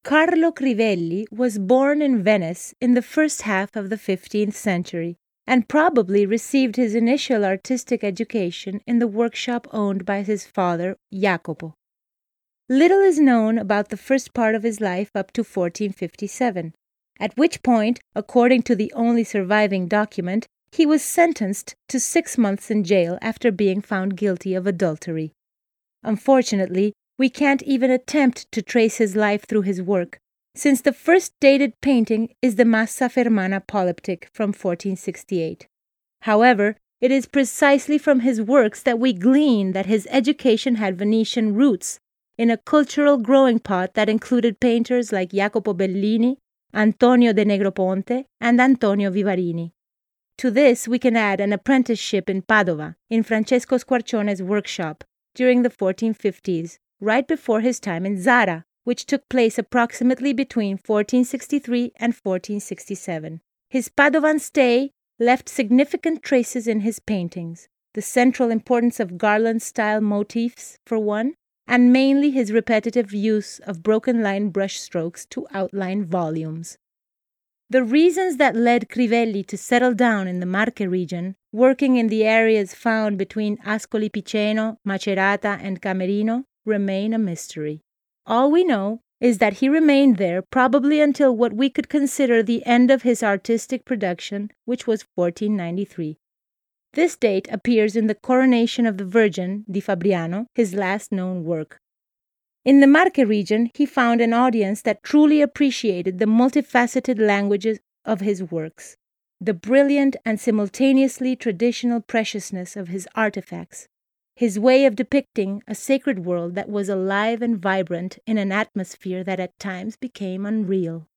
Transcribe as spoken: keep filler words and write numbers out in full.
Carlo Crivelli was born in Venice in the first half of the fifteenth century and probably received his initial artistic education in the workshop owned by his father, Jacopo. Little is known about the first part of his life up to fourteen fifty-seven, at which point, according to the only surviving document, he was sentenced to six months in jail after being found guilty of adultery. Unfortunately, we can't even attempt to trace his life through his work, since the first dated painting is the Massa Fermana Polyptych from fourteen sixty-eight. However, it is precisely from his works that we glean that his education had Venetian roots, in a cultural growing pot that included painters like Jacopo Bellini, Antonio de Negroponte, and Antonio Vivarini. To this we can add an apprenticeship in Padova, in Francesco Squarcione's workshop, during the fourteen fifties, right before his time in Zara, which took place approximately between fourteen sixty-three and fourteen sixty-seven. His Padovan stay left significant traces in his paintings, the central importance of garland-style motifs, for one, and mainly his repetitive use of broken-line brushstrokes to outline volumes. The reasons that led Crivelli to settle down in the Marche region, working in the areas found between Ascoli Piceno, Macerata, and Camerino, remain a mystery. All we know is that he remained there probably until what we could consider the end of his artistic production, which was fourteen ninety-three. This date appears in the Coronation of the Virgin di Fabriano, his last known work. In the Marche region, he found an audience that truly appreciated the multifaceted languages of his works, the brilliant and simultaneously traditional preciousness of his artifacts, his way of depicting a sacred world that was alive and vibrant in an atmosphere that at times became unreal.